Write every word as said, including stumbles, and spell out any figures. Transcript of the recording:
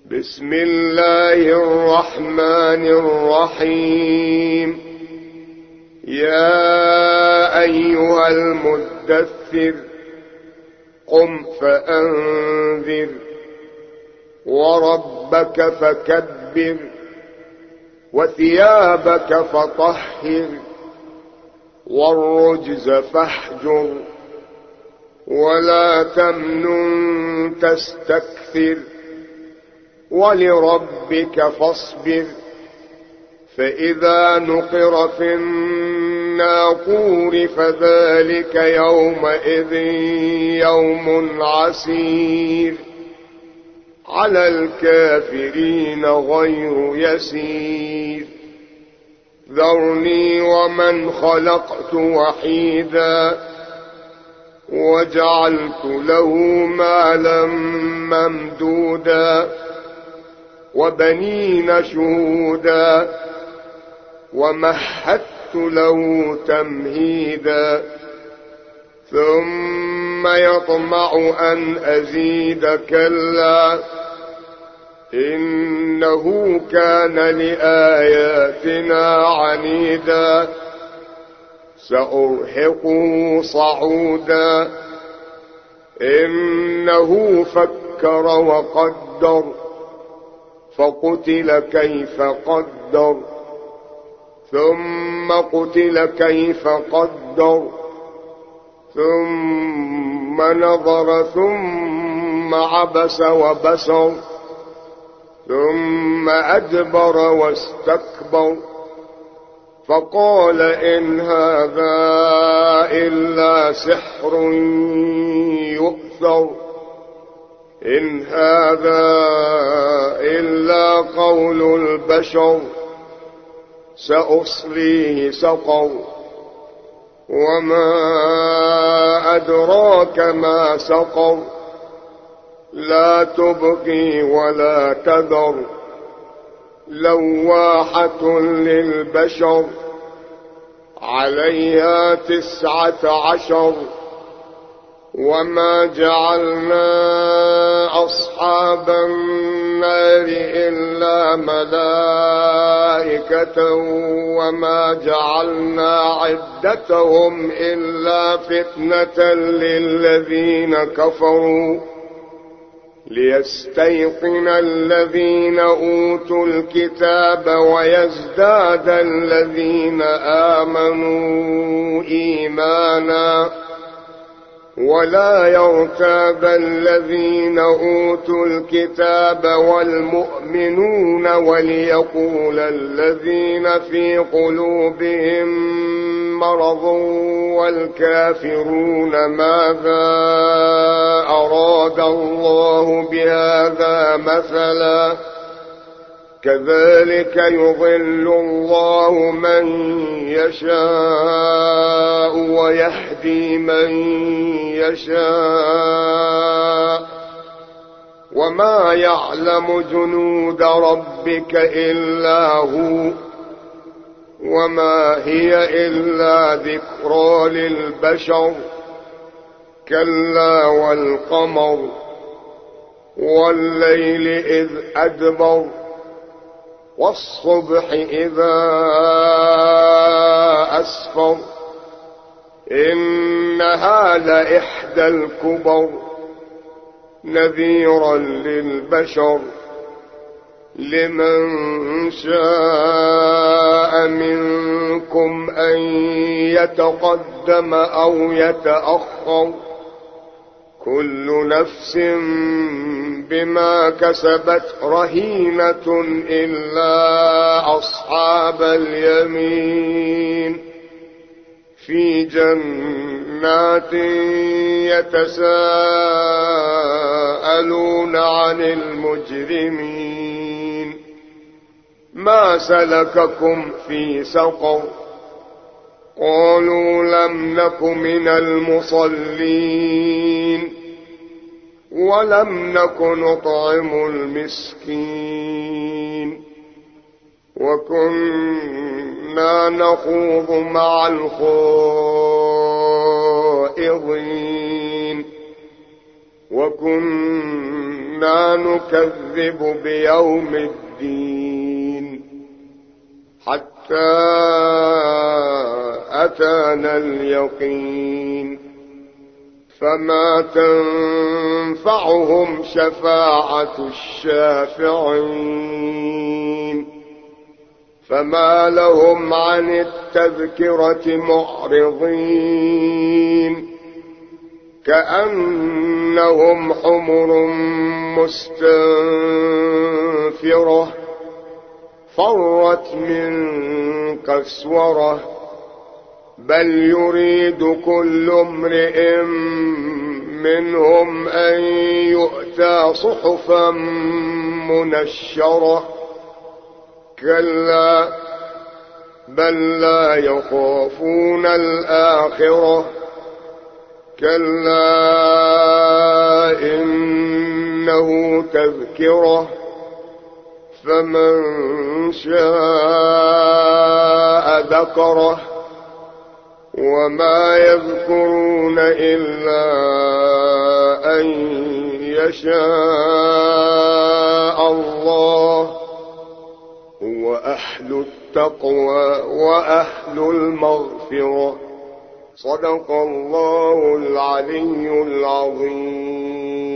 بسم الله الرحمن الرحيم. يا أيها المدثر قم فأنذر وربك فكبر وثيابك فطهر والرجز فاهجر ولا تمنن تستكثر ولربك فاصبر. فإذا نقر في الناقور فذلك يومئذ يوم عسير على الكافرين غير يسير. ذرني ومن خلقت وحيدا وجعلت له مالا ممدودا وبنين شهودا ومهدت له تمهيدا ثم يطمع أن أزيد كلا إنه كان لآياتنا عنيدا سأرهقه صعودا إنه فكر وقدر فقتل كيف قدر ثم قتل كيف قدر ثم نظر ثم عبس وبسر ثم أدبر واستكبر فقال إن هذا إلا سحر يؤثر إن هذا إلا قول البشر سأصليه سقر وما أدراك ما سقر لا تبقي ولا تذر لواحة للبشر عليها تسعة عشر. وما جعلنا أصحاب النار إلا ملائكة وما جعلنا عدتهم إلا فتنة للذين كفروا ليستيقن الذين أوتوا الكتاب ويزداد الذين آمنوا إيمانا ولا يرتاب الذين أوتوا الكتاب والمؤمنون وليقول الذين في قلوبهم مرض والكافرون ماذا أراد الله بهذا مثلا كذلك يضل الله من يشاء ويهدي من يشاء وما يعلم جنود ربك إلا هو وما هي إلا ذكرى للبشر كلا والقمر والليل إذ أدبر والصبح إذا أسفر إنها لإحدى الكبر نذيرا للبشر لمن شاء منكم أن يتقدم أو يتأخر كل نفس بما كسبت رهينة إلا أصحاب اليمين في جنات يتساءلون عن المجرمين ما سلككم في سقر قالوا لم نك من المصلين ولم نك نطعم المسكين وكنا نخوض مع الخائضين وكنا كنا نكذب بيوم الدين حتى أتانا اليقين فما تنفعهم شفاعة الشافعين فما لهم عن التذكرة معرضين كأنهم حمر مستنفرة فرت من قسورة بل يريد كل امرئ منهم أن يؤتى صحفا منشرة كلا بل لا يخافون الآخرة كلا إنه تذكرة فمن شاء ذكره وما يذكرون إلا أن يشاء الله هو أهل التقوى وأهل المغفرة صدق الله العلي العظيم.